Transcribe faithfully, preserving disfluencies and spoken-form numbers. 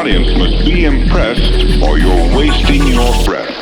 audience must be impressed or you're wasting your breath.